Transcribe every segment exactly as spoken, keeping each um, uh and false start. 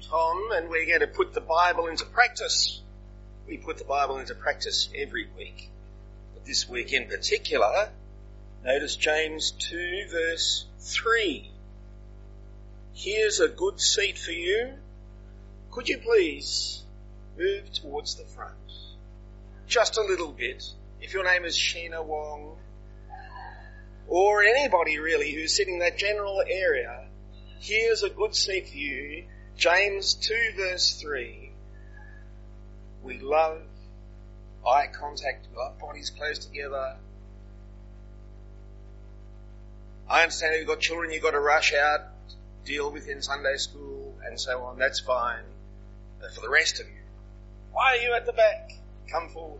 Tom, and we're going to put the Bible into practice. We put the Bible into practice every week. But this week in particular, notice James two verse three. Here's a good seat for you. Could you please move towards the front? Just a little bit. If your name is Sheena Wong, or anybody really who's sitting in that general area, here's a good seat for you. James two verse three. We love eye contact, we love bodies close together. I understand if you've got children, you've got to rush out, deal with in Sunday school and so on. That's fine. But for the rest of you, why are you at the back? Come forward.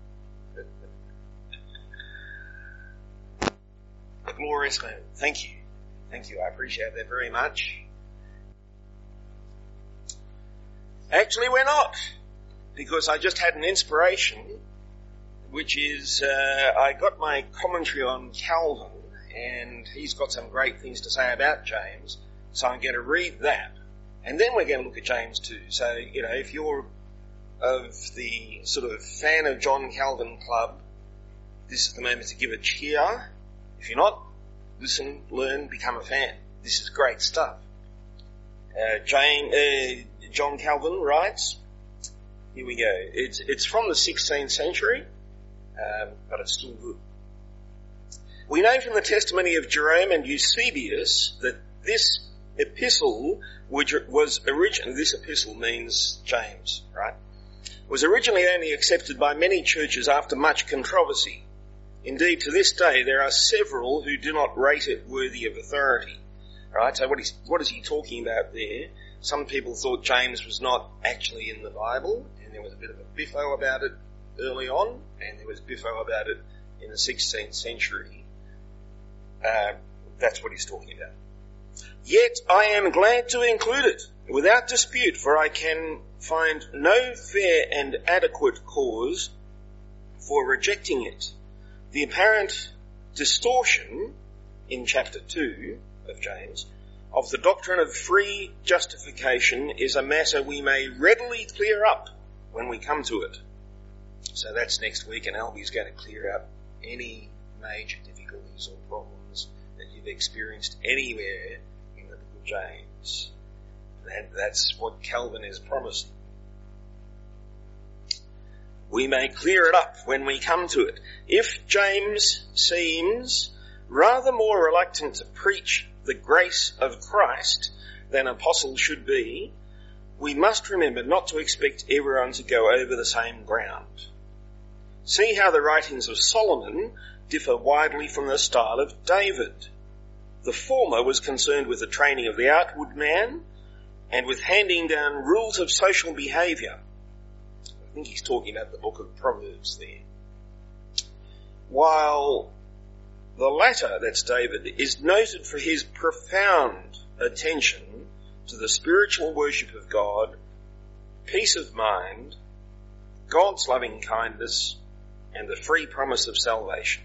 A glorious moment. Thank you. Thank you. I appreciate that very much. Actually, we're not. Because I just had an inspiration, which is, uh, I got my commentary on Calvin, and he's got some great things to say about James, so I'm going to read that. And then we're going to look at James two. So, you know, if you're of the sort of fan of John Calvin Club, this is the moment to give a cheer. If you're not, listen, learn, become a fan. This is great stuff. Uh, James, uh, John Calvin writes, here we go. It's, it's from the sixteenth century, um, but it's still good. We know from the testimony of Jerome and Eusebius that this epistle, which was originally, this epistle means James, right, was originally only accepted by many churches after much controversy. Indeed, to this day, there are several who do not rate it worthy of authority. Right? So what is, what is he talking about there? Some people thought James was not actually in the Bible, and there was a bit of a biffo about it early on, and there was biffo about it in the sixteenth century. Uh, that's what he's talking about. Yet I am glad to include it, without dispute, for I can find no fair and adequate cause for rejecting it. The apparent distortion in chapter two of James of the doctrine of free justification is a matter we may readily clear up when we come to it. So that's next week, and Albie's going to clear up any major difficulties or problems that you've experienced anywhere in the book of James. And that's what Calvin is promising. We may clear it up when we come to it. If James seems rather more reluctant to preach the grace of Christ than apostles should be, we must remember not to expect everyone to go over the same ground. See how the writings of Solomon differ widely from the style of David. The former was concerned with the training of the outward man and with handing down rules of social behaviour. I think he's talking about the book of Proverbs there. While the latter, that's David, is noted for his profound attention to the spiritual worship of God, peace of mind, God's loving kindness, and the free promise of salvation.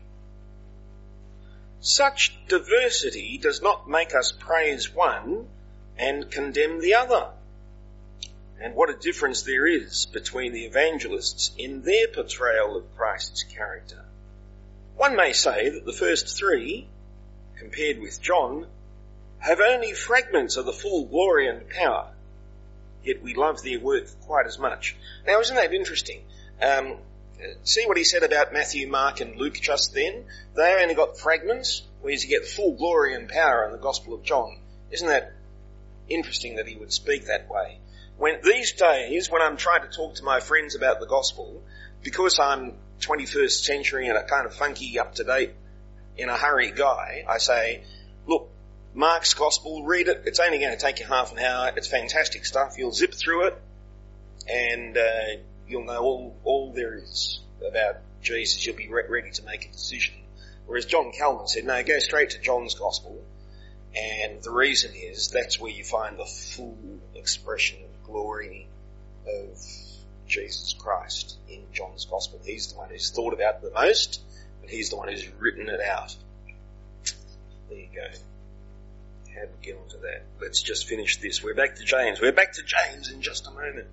Such diversity does not make us praise one and condemn the other. And what a difference there is between the evangelists in their portrayal of Christ's character. One may say that the first three, compared with John, have only fragments of the full glory and power, yet we love their work quite as much. Now, isn't that interesting? Um, see what he said about Matthew, Mark and Luke just then? They only got fragments, whereas you get the full glory and power in the Gospel of John. Isn't that interesting that he would speak that way? When these days, when I'm trying to talk to my friends about the Gospel, because I'm twenty-first century and a kind of funky, up-to-date, in a hurry guy, I say, look, Mark's Gospel, read it. It's only going to take you half an hour. It's fantastic stuff. You'll zip through it and uh, you'll know all, all there is about Jesus. You'll be re- ready to make a decision. Whereas John Calvin said, no, go straight to John's Gospel. And the reason is that's where you find the full expression of glory of Jesus Christ in John's Gospel. He's the one who's thought about the most, but he's the one who's written it out. There you go. how do we get onto that? Let's just finish this. We're back to James. We're back to James in just a moment.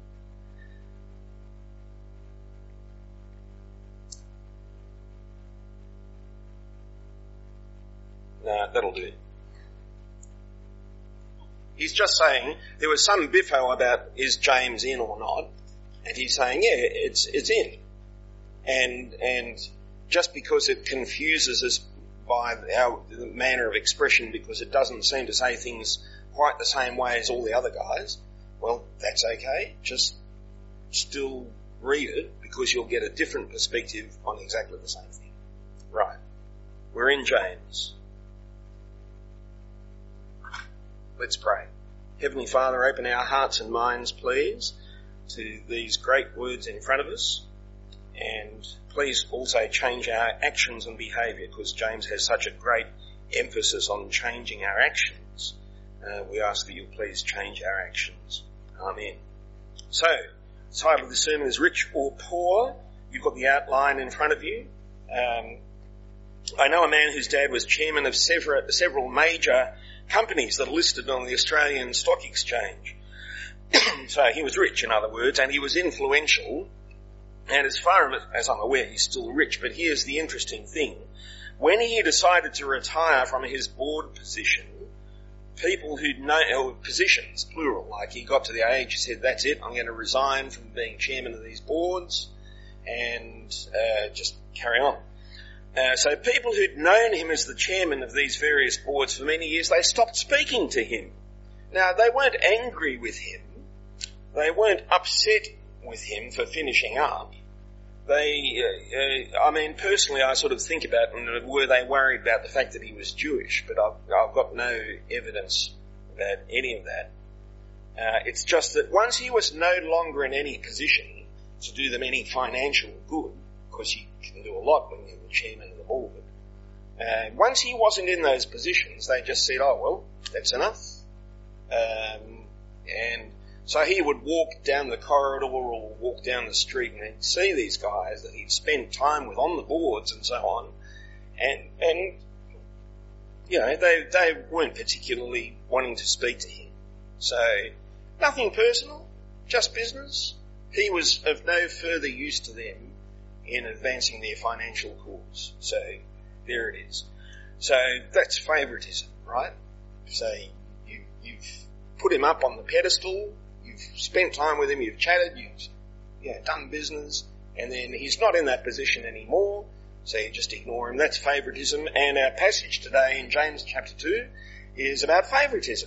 No, that'll do. He's just saying there was some biffo about is James in or not, and he's saying, yeah, it's it's in. And and just because it confuses us by our the manner of expression, because it doesn't seem to say things quite the same way as all the other guys, well, that's okay. Just still read it, because you'll get a different perspective on exactly the same thing. Right. We're in James. Let's pray. Heavenly Father, open our hearts and minds, please, to these great words in front of us, and please also change our actions and behaviour, because James has such a great emphasis on changing our actions. Uh, we ask that you please change our actions. Amen. So, the title of the sermon is Rich or Poor. You've got the outline in front of you. Um, I know a man whose dad was chairman of several, several major companies that are listed on the Australian Stock Exchange. So he was rich, in other words, and he was influential. And as far as I'm aware, he's still rich. But here's the interesting thing. When he decided to retire from his board position, people who'd known, positions, plural, like he got to the age, he said, that's it, I'm going to resign from being chairman of these boards and uh, just carry on. Uh, so people who'd known him as the chairman of these various boards for many years, they stopped speaking to him. Now, they weren't angry with him. They weren't upset with him for finishing up. They, uh, uh, I mean, personally, I sort of think about, and were they worried about the fact that he was Jewish? But I've, I've got no evidence about any of that. Uh, it's just that once he was no longer in any position to do them any financial good, because you can do a lot when you're the chairman of the board, uh, once he wasn't in those positions, they just said, oh, well, that's enough. Um, and so he would walk down the corridor or walk down the street and he'd see these guys that he'd spent time with on the boards and so on. And, and you know, they, they weren't particularly wanting to speak to him. So nothing personal, just business. He was of no further use to them in advancing their financial cause. So there it is. So that's favouritism, right? So you, you've put him up on the pedestal, you've spent time with him, you've chatted, you've you know, done business, and then he's not in that position anymore, so you just ignore him. That's favouritism. And our passage today in James chapter two is about favouritism.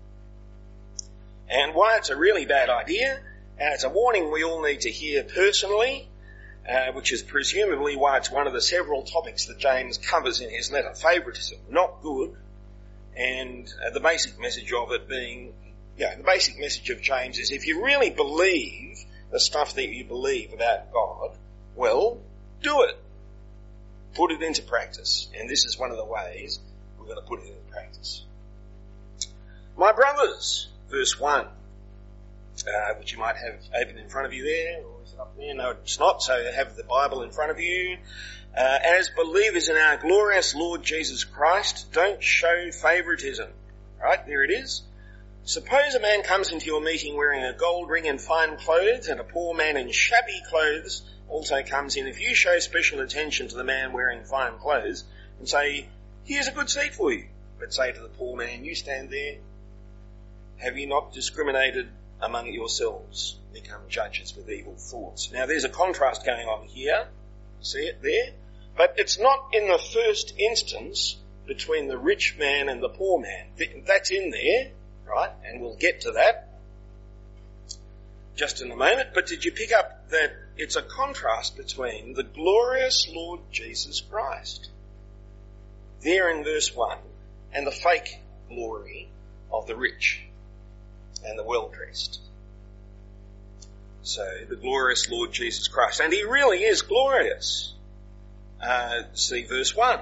And why it's a really bad idea, and it's a warning we all need to hear personally, uh, which is presumably why it's one of the several topics that James covers in his letter. Favouritism, not good, and uh, the basic message of it being, you know, the basic message of James is if you really believe the stuff that you believe about God, well, do it. Put it into practice. And this is one of the ways we're going to put it into practice. My brothers, verse one, uh, which you might have open in front of you there, or is it up there? No, it's not, so have the Bible in front of you. Uh, as believers in our glorious Lord Jesus Christ, don't show favouritism. Right, there it is. Suppose a man comes into your meeting wearing a gold ring and fine clothes, and a poor man in shabby clothes also comes in. If you show special attention to the man wearing fine clothes and say, here's a good seat for you, but say to the poor man, you stand there, have you not discriminated among yourselves, become judges with evil thoughts? Now there's a contrast going on here, see it there? But it's not in the first instance between the rich man and the poor man. That's in there, right? And we'll get to that just in a moment. But did you pick up that it's a contrast between the glorious Lord Jesus Christ, there in verse one, and the fake glory of the rich and the well-dressed. So, the glorious Lord Jesus Christ. And he really is glorious. Uh, see verse one.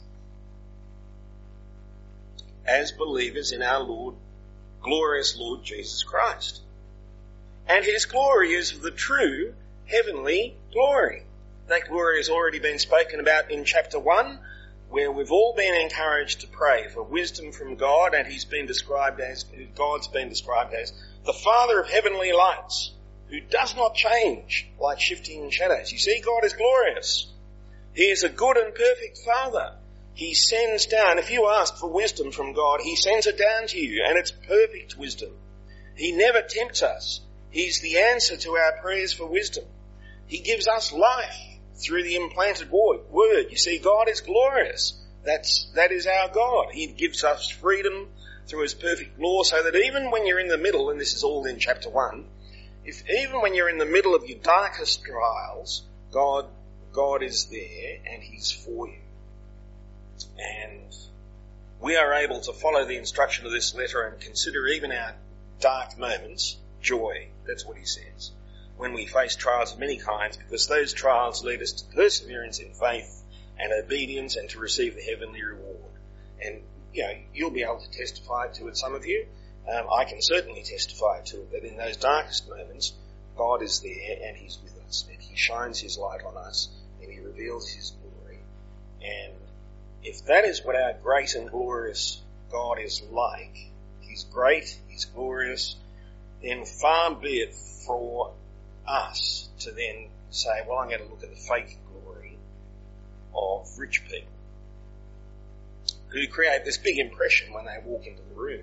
As believers in our Lord, glorious Lord Jesus Christ. And his glory is the true heavenly glory. That glory has already been spoken about in chapter one, where we've all been encouraged to pray for wisdom from God, and he's been described as, God's been described as the Father of heavenly lights, who does not change like shifting shadows. You see, God is glorious. He is a good and perfect Father. He sends down, if you ask for wisdom from God, he sends it down to you, and it's perfect wisdom. He never tempts us. He's the answer to our prayers for wisdom. He gives us life through the implanted word. You see, God is glorious. That's, that is our God. He gives us freedom through his perfect law, so that even when you're in the middle, and this is all in chapter one, if even when you're in the middle of your darkest trials, God, God is there and he's for you. And we are able to follow the instruction of this letter and consider even our dark moments joy. That's what he says. When we face trials of many kinds, because those trials lead us to perseverance in faith and obedience and to receive the heavenly reward. And, you know, you'll be able to testify to it, some of you. Um, I can certainly testify to it, that in those darkest moments, God is there and he's with us, and he shines his light on us and he reveals his glory. And if that is what our great and glorious God is like, he's great, he's glorious, then far be it for us to then say, well, I'm going to look at the fake glory of rich people who create this big impression when they walk into the room.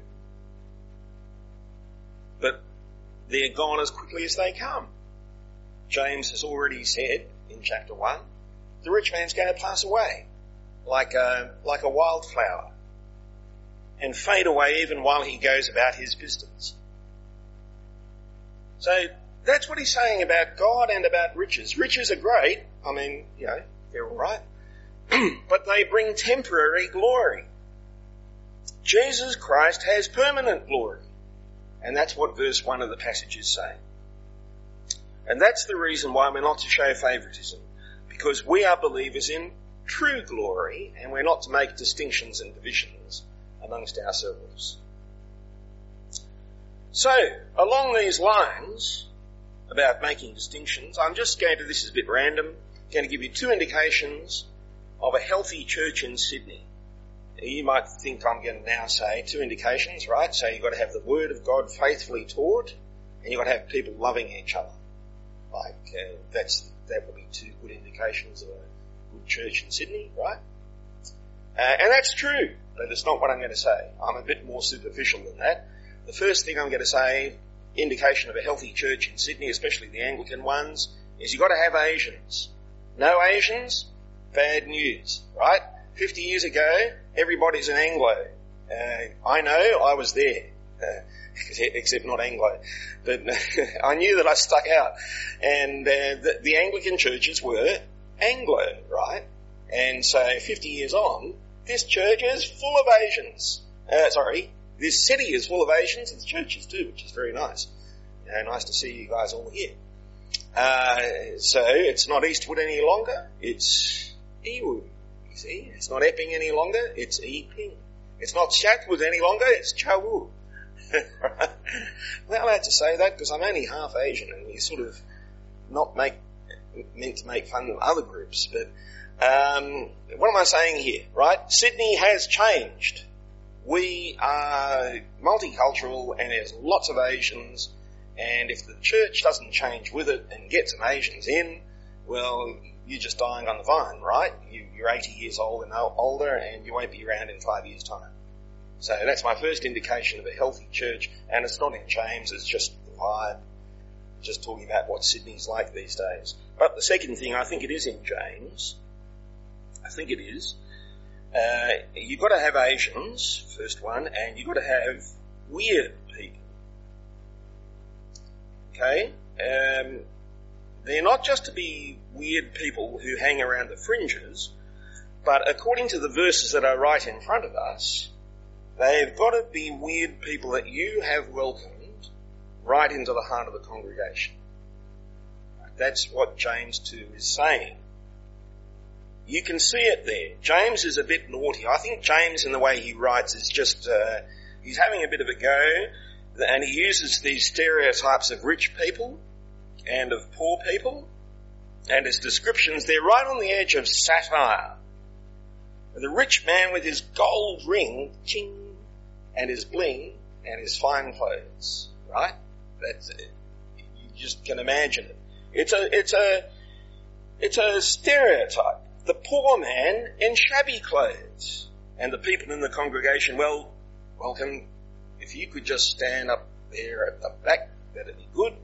But they're gone as quickly as they come. James has already said in chapter one, the rich man's going to pass away like a, like a wildflower and fade away even while he goes about his business. So that's what he's saying about God and about riches. Riches are great. I mean, you know, they're all right. But they bring temporary glory. Jesus Christ has permanent glory. And that's what verse one of the passage is saying. And that's the reason why we're not to show favouritism. Because we are believers in true glory, and we're not to make distinctions and divisions amongst ourselves. So, along these lines, about making distinctions, I'm just going to, this is a bit random, going to give you two indications of a healthy church in Sydney. You might think I'm going to now say two indications, right? So you've got to have the Word of God faithfully taught, and you've got to have people loving each other. Like, uh, that's, that would be two good indications of a good church in Sydney, right? Uh, and that's true, but it's not what I'm going to say. I'm a bit more superficial than that. The first thing I'm going to say, indication of a healthy church in Sydney, especially the Anglican ones, is you've got to have Asians. No Asians, bad news, right? Fifty years ago, everybody's an Anglo. Uh, I know, I was there, uh, except not Anglo. But I knew that I stuck out. And uh, the, the Anglican churches were Anglo, right? And so fifty years on, this church is full of Asians. Uh, sorry, this city is full of Asians, and the church is too, which is very nice. Uh, nice to see you guys all here. Uh, so it's not Eastwood any longer, it's Ewood. You see, it's not Epping any longer, it's Epping. It's not Chatswood any longer, it's Chawood. Well, I had to say that because I'm only half Asian, and you sort of not make meant to make fun of other groups. But um, what am I saying here, right? Sydney has changed. We are multicultural, and there's lots of Asians. And if the church doesn't change with it and get some Asians in, well, you're just dying on the vine, right? You, you're eighty years old and older, and you won't be around in five years' time. So that's my first indication of a healthy church, and it's not in James, it's just the vibe, just talking about what Sydney's like these days. But the second thing, I think it is in James, I think it is, uh, you've got to have Asians, first one, and you've got to have weird people. Okay? Um, they're not just to be weird people who hang around the fringes, but according to the verses that are right in front of us, they've got to be weird people that you have welcomed right into the heart of the congregation. That's what James two is saying. You can see it there. James is a bit naughty. I think James, in the way he writes, is just, uh, he's having a bit of a go, and he uses these stereotypes of rich people and of poor people, and his descriptions, they're right on the edge of satire. The rich man with his gold ring, ching, and his bling, and his fine clothes, right? That's it. You just can imagine it. It's a, it's a, it's a stereotype. The poor man in shabby clothes. And the people in the congregation, well, welcome, if you could just stand up there at the back, that'd be good.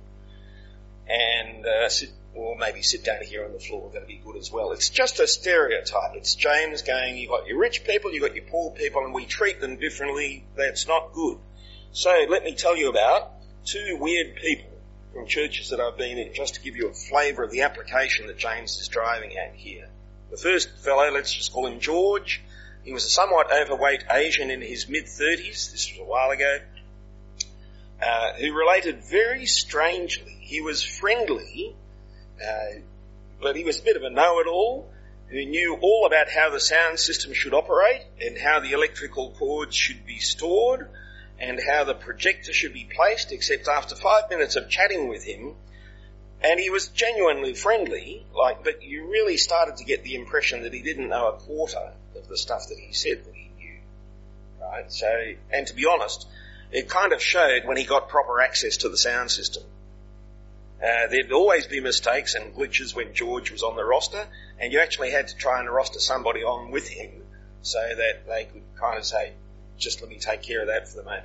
And uh, sit, or maybe sit down here on the floor, that'd be good as well. It's just a stereotype. It's James going, you've got your rich people, you've got your poor people, and we treat them differently. That's not good. So let me tell you about two weird people from churches that I've been in, just to give you a flavour of the application that James is driving at here. The first fellow, let's just call him George. He was a somewhat overweight Asian in his mid-thirties, this was a while ago, uh, who related very strangely. He was friendly, uh, but he was a bit of a know-it-all, who knew all about how the sound system should operate and how the electrical cords should be stored and how the projector should be placed, except after five minutes of chatting with him, and he was genuinely friendly, like, but you really started to get the impression that he didn't know a quarter of the stuff that he said that he knew, right? So, and to be honest, it kind of showed when he got proper access to the sound system. Uh, there'd always be mistakes and glitches when George was on the roster, and you actually had to try and roster somebody on with him so that they could kind of say, just let me take care of that for the moment.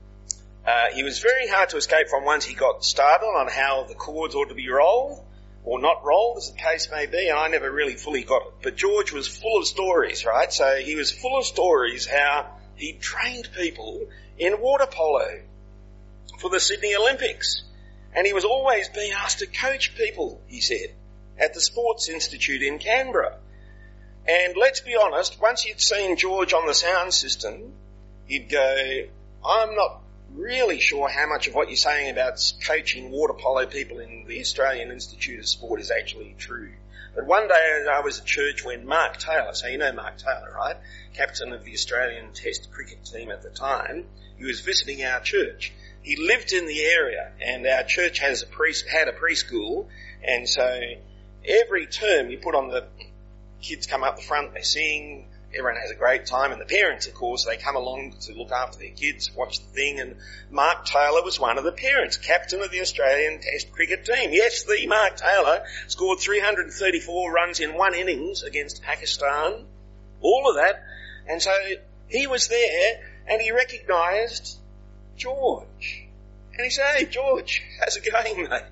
Uh, he was very hard to escape from once he got started on how the chords ought to be rolled, or not rolled, as the case may be, and I never really fully got it. But George was full of stories, right? So he was full of stories how he trained people in water polo for the Sydney Olympics. And he was always being asked to coach people, he said, at the Sports Institute in Canberra. And let's be honest, once you'd seen George on the sound system, you'd go, I'm not really sure how much of what you're saying about coaching water polo people in the Australian Institute of Sport is actually true. But one day I was at church when Mark Taylor, so you know Mark Taylor, right? Captain of the Australian Test cricket team at the time, he was visiting our church. He lived in the area, and our church has a pre- had a preschool, and so every term you put on the kids come up the front, they sing, everyone has a great time, and the parents, of course, they come along to look after their kids, watch the thing, and Mark Taylor was one of the parents, captain of the Australian Test cricket team. Yes, the Mark Taylor scored three hundred thirty-four runs in one innings against Pakistan, all of that, and so he was there, and he recognised George. And he said, hey, George, how's it going, mate?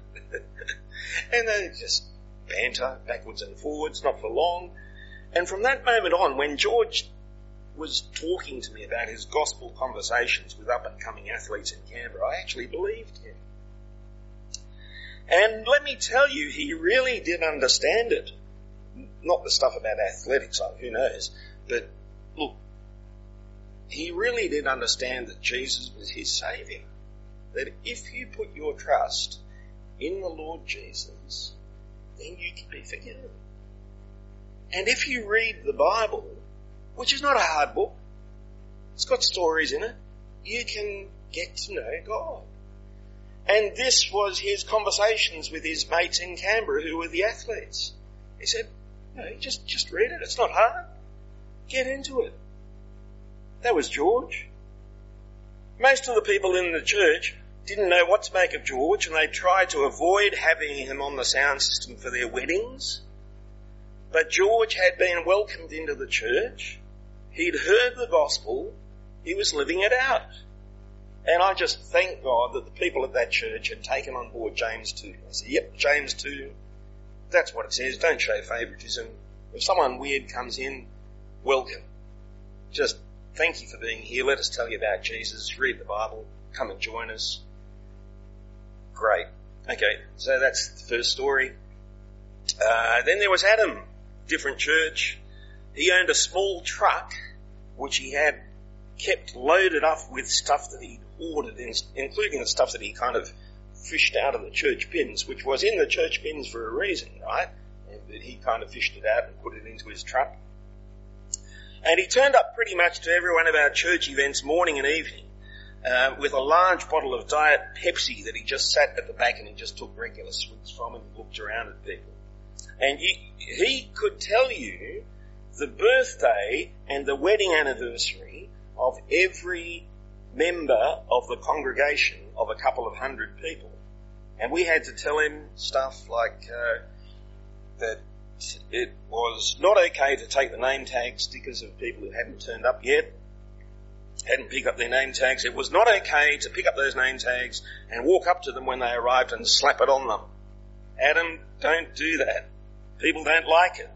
And they just banter backwards and forwards, not for long. And from that moment on, when George was talking to me about his gospel conversations with up-and-coming athletes in Canberra, I actually believed him. And let me tell you, he really did understand it. Not the stuff about athletics, like who knows, but look, he really did understand that Jesus was his saviour. That if you put your trust in the Lord Jesus, then you can be forgiven. And if you read the Bible, which is not a hard book, it's got stories in it, you can get to know God. And this was his conversations with his mates in Canberra who were the athletes. He said, no, just, just read it, it's not hard. Get into it. That was George. Most of the people in the church didn't know what to make of George, and they tried to avoid having him on the sound system for their weddings. But George had been welcomed into the church. He'd heard the gospel. He was living it out. And I just thank God that the people at that church had taken on board James two. I said, yep, James two, that's what it says. Don't show favouritism. If someone weird comes in, welcome. Just thank you for being here. Let us tell you about Jesus. Read the Bible. Come and join us. Great. Okay, so that's the first story. Uh, then there was Adam, different church. He owned a small truck, which he had kept loaded up with stuff that he'd hoarded, including the stuff that he kind of fished out of the church bins, which was in the church bins for a reason, right? And he kind of fished it out and put it into his truck. And he turned up pretty much to every one of our church events, morning and evening, uh, with a large bottle of Diet Pepsi that he just sat at the back and he just took regular swigs from and looked around at people. And he, he could tell you the birthday and the wedding anniversary of every member of the congregation of a couple of hundred people. And we had to tell him stuff like uh, that it was not okay to take the name tag stickers of people who hadn't turned up yet, hadn't picked up their name tags. It was not okay to pick up those name tags and walk up to them when they arrived and slap it on them. Adam, don't do that. People don't like it.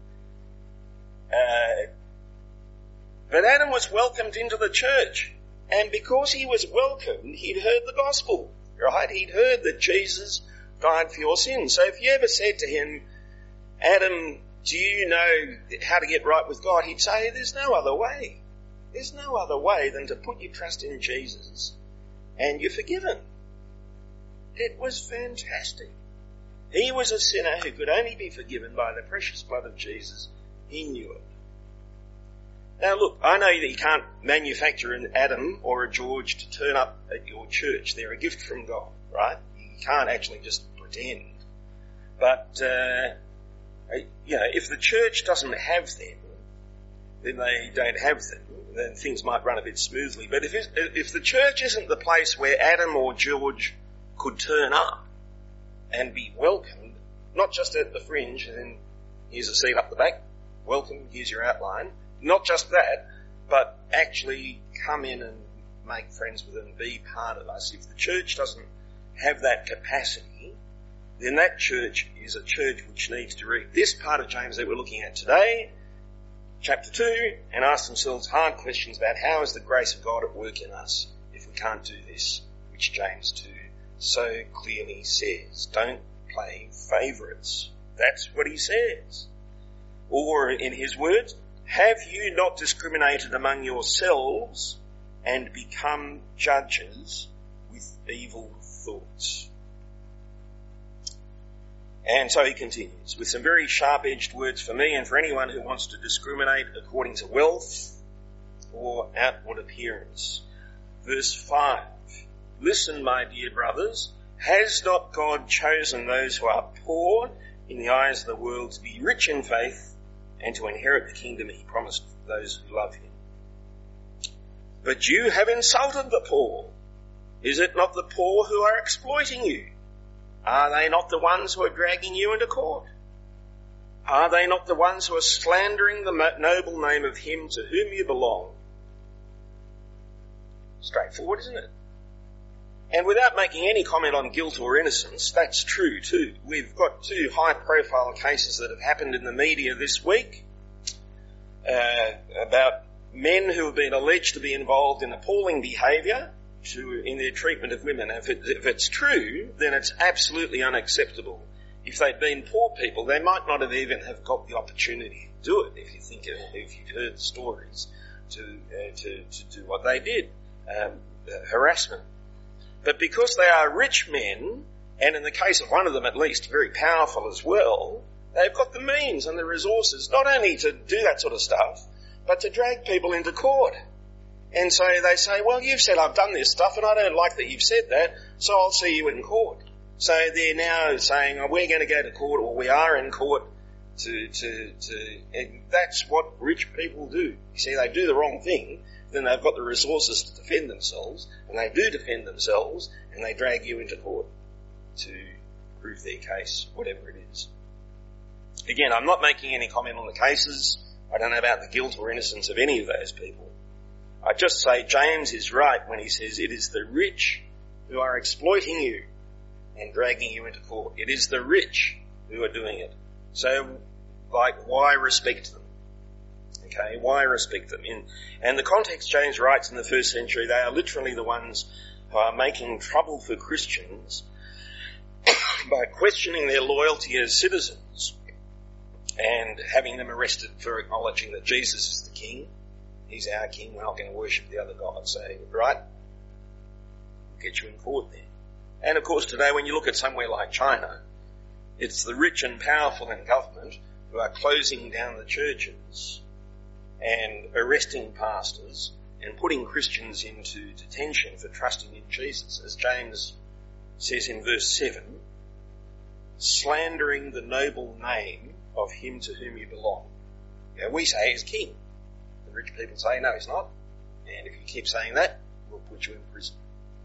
Uh, but Adam was welcomed into the church. And because he was welcomed, he'd heard the gospel, right? He'd heard that Jesus died for your sins. So if you ever said to him, Adam, do you know how to get right with God? He'd say, there's no other way. There's no other way than to put your trust in Jesus and you're forgiven. It was fantastic. He was a sinner who could only be forgiven by the precious blood of Jesus. He knew it. Now look, I know that you can't manufacture an Adam or a George to turn up at your church. They're a gift from God, right? You can't actually just pretend. But, uh, you know, if the church doesn't have them, then they don't have them. Then things might run a bit smoothly. But if it, if the church isn't the place where Adam or George could turn up and be welcomed, not just at the fringe, and then here's a seat up the back, welcome, here's your outline, not just that, but actually come in and make friends with them and be part of us. If the church doesn't have that capacity, then that church is a church which needs to read this part of James that we're looking at today, chapter two, and ask themselves hard questions about how is the grace of God at work in us if we can't do this, which James two so clearly says. Don't play favourites. That's what he says. Or in his words, have you not discriminated among yourselves and become judges with evil thoughts? And so he continues with some very sharp-edged words for me and for anyone who wants to discriminate according to wealth or outward appearance. Verse five, listen, my dear brothers, has not God chosen those who are poor in the eyes of the world to be rich in faith and to inherit the kingdom he promised those who love him? But you have insulted the poor. Is it not the poor who are exploiting you? Are they not the ones who are dragging you into court? Are they not the ones who are slandering the noble name of him to whom you belong? Straightforward, isn't it? And without making any comment on guilt or innocence, that's true too. We've got two high-profile cases that have happened in the media this week uh, about men who have been alleged to be involved in appalling behaviour to, in their treatment of women. If, it, if it's true, then it's absolutely unacceptable. If they'd been poor people, they might not have even have got the opportunity to do it. If you think of, if you've heard stories to uh, to to do what they did, um, uh, harassment. But because they are rich men, and in the case of one of them at least, very powerful as well, they've got the means and the resources not only to do that sort of stuff, but to drag people into court. And so they say, well, you've said I've done this stuff and I don't like that you've said that, so I'll see you in court. So they're now saying, oh, we're going to go to court, or we are in court to, to, to, and that's what rich people do. You see, they do the wrong thing, then they've got the resources to defend themselves, and they do defend themselves, and they drag you into court to prove their case, whatever it is. Again, I'm not making any comment on the cases. I don't know about the guilt or innocence of any of those people. I just say James is right when he says it is the rich who are exploiting you and dragging you into court. It is the rich who are doing it. So, like, why respect them? Okay, why respect them? In, and the context James writes in the first century, they are literally the ones who are making trouble for Christians by questioning their loyalty as citizens and having them arrested for acknowledging that Jesus is the king. He's our king, we're not going to worship the other gods. So, right? We'll get you in court then. And of course today when you look at somewhere like China, it's the rich and powerful in government who are closing down the churches and arresting pastors and putting Christians into detention for trusting in Jesus. As James says in verse seven, slandering the noble name of him to whom you belong. You know, we say he's king. The rich people say, no, he's not. And if you keep saying that, we'll put you in prison.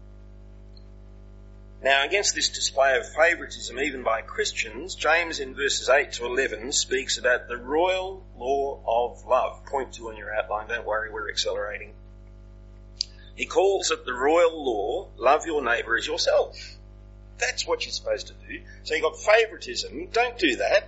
Now, against this display of favouritism, even by Christians, James in verses eight to eleven speaks about the royal law of love. Point two on your outline, don't worry, we're accelerating. He calls it the royal law, love your neighbour as yourself. That's what you're supposed to do. So you've got favouritism, don't do that.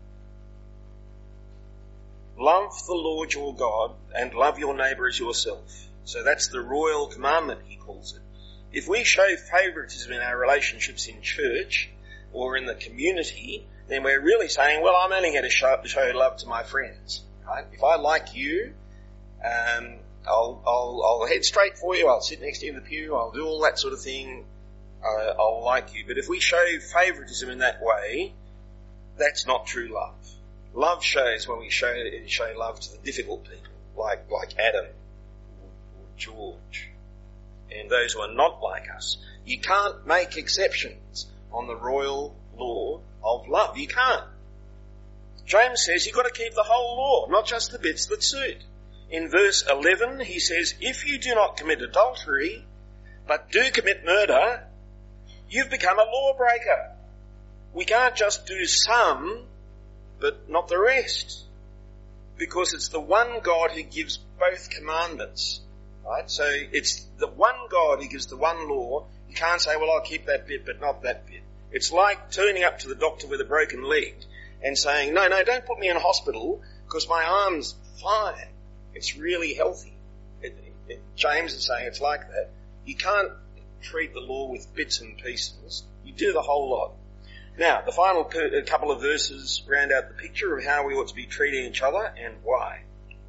Love the Lord your God and love your neighbour as yourself. So that's the royal commandment, he calls it. If we show favouritism in our relationships in church or in the community, then we're really saying, well, I'm only going to show, show love to my friends. Right? If I like you, um, I'll, I'll, I'll head straight for you, I'll sit next to you in the pew, I'll do all that sort of thing, uh, I'll like you. But if we show favouritism in that way, that's not true love. Love shows when we show, show love to the difficult people, like, like Adam or George, and those who are not like us. You can't make exceptions on the royal law of love. You can't. James says you've got to keep the whole law, not just the bits that suit. In verse eleven, he says, if you do not commit adultery, but do commit murder, you've become a lawbreaker. We can't just do some, but not the rest. Because it's the one God who gives both commandments. Right? So it's the one God who gives the one law. You can't say, well, I'll keep that bit, but not that bit. It's like turning up to the doctor with a broken leg and saying, no, no, don't put me in a hospital because my arm's fine. It's really healthy. It, it, James is saying it's like that. You can't treat the law with bits and pieces. You do the whole lot. Now, the final per, couple of verses round out the picture of how we ought to be treating each other and why.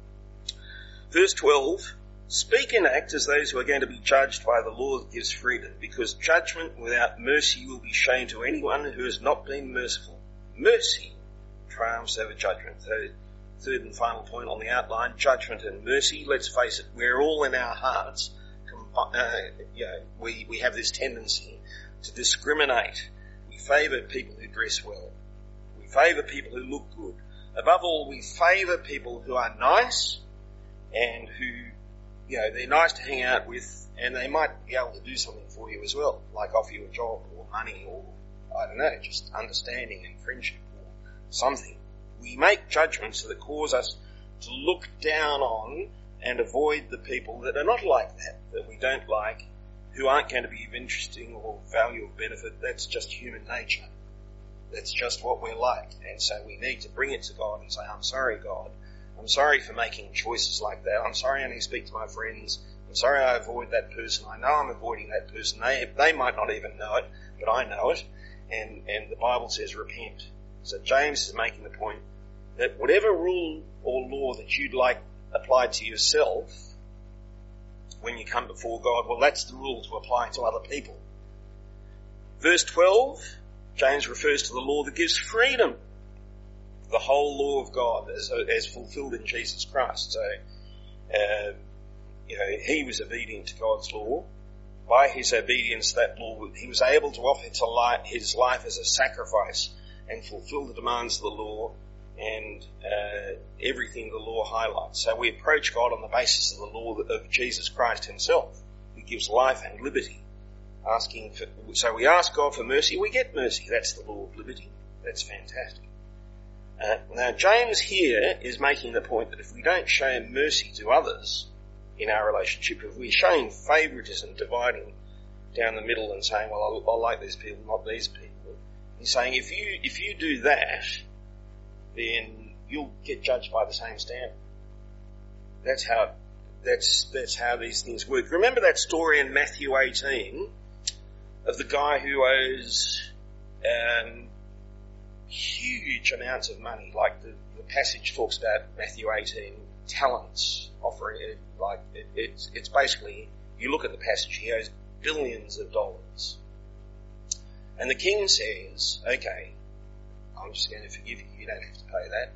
Verse twelve, speak and act as those who are going to be judged by the law that gives freedom, because judgment without mercy will be shown to anyone who has not been merciful. Mercy triumphs over judgment. So, third and final point on the outline, judgment and mercy. Let's face it, we're all in our hearts, uh, you know, we, we have this tendency to discriminate. We favour people who dress well. We favour people who look good. Above all, we favour people who are nice and who, you know, they're nice to hang out with, and they might be able to do something for you as well, like offer you a job or money or, I don't know, just understanding and friendship or something. We make judgments that cause us to look down on and avoid the people that are not like that, that we don't like, who aren't going to be of interesting or value or benefit. That's just human nature. That's just what we're like. And so we need to bring it to God and say, I'm sorry, God. I'm sorry for making choices like that. I'm sorry I only speak to my friends. I'm sorry I avoid that person. I know I'm avoiding that person. They they might not even know it, but I know it. And, and the Bible says repent. So James is making the point that whatever rule or law that you'd like applied to yourself when you come before God, well, that's the rule to apply to other people. Verse twelve, James refers to the law that gives freedom. The whole law of God as, as fulfilled in Jesus Christ. So, uh, you know, he was obedient to God's law. By his obedience, that law, he was able to offer to life, his life as a sacrifice and fulfill the demands of the law and uh, everything the law highlights. So we approach God on the basis of the law of Jesus Christ himself, who gives life and liberty. Asking for, so we ask God for mercy, we get mercy. That's the law of liberty. That's fantastic. Uh, now, James here is making the point that if we don't show mercy to others in our relationship, if we're showing favouritism, dividing down the middle and saying, well, I, I like these people, not these people, he's saying if you if you do that, then you'll get judged by the same standard. That's how that's that's how these things work. Remember that story in Matthew eighteen of the guy who owes um, huge amounts of money, like the, the passage talks about Matthew eighteen, talents, offering it, like it, it's, it's basically, you look at the passage, he owes billions of dollars. And the king says, okay, I'm just going to forgive you, you don't have to pay that.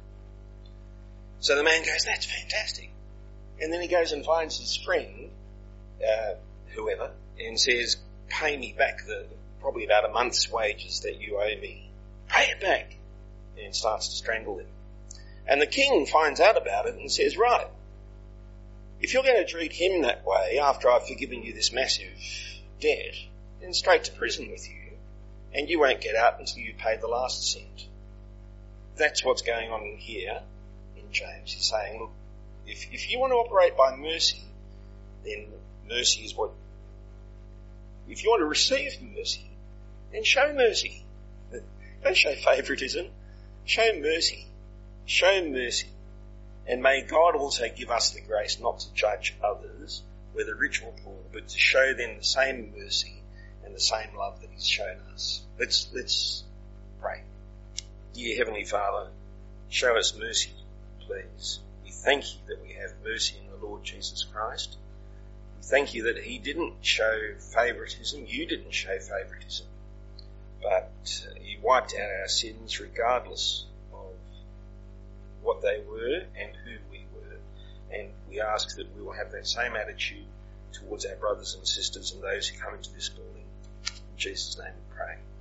So the man goes, that's fantastic. And then he goes and finds his friend, uh, whoever, and says, pay me back the, probably about a month's wages that you owe me. Pay it back. And starts to strangle him. And the king finds out about it and says, right, if you're going to treat him that way after I've forgiven you this massive debt, then straight to prison with you, and you won't get out until you've paid the last cent. That's what's going on in here in James. He's saying, look, if, if you want to operate by mercy, then mercy is what... If you want to receive mercy, then show mercy. Don't show favouritism. Show mercy. Show mercy. And may God also give us the grace not to judge others, whether rich or poor, but to show them the same mercy and the same love that He's shown us. Let's, let's pray. Dear Heavenly Father, show us mercy, please. We thank you that we have mercy in the Lord Jesus Christ. We thank you that He didn't show favouritism. You didn't show favouritism. But You wiped out our sins regardless of what they were and who we were. And we ask that we will have that same attitude towards our brothers and sisters and those who come into this building. In Jesus' name we pray.